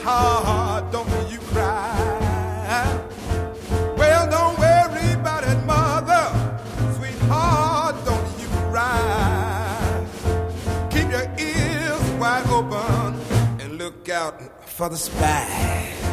sweetheart, don't you cry. Well, don't worry about it, mother. Sweetheart, don't you cry. Keep your ears wide open and look out for the spy.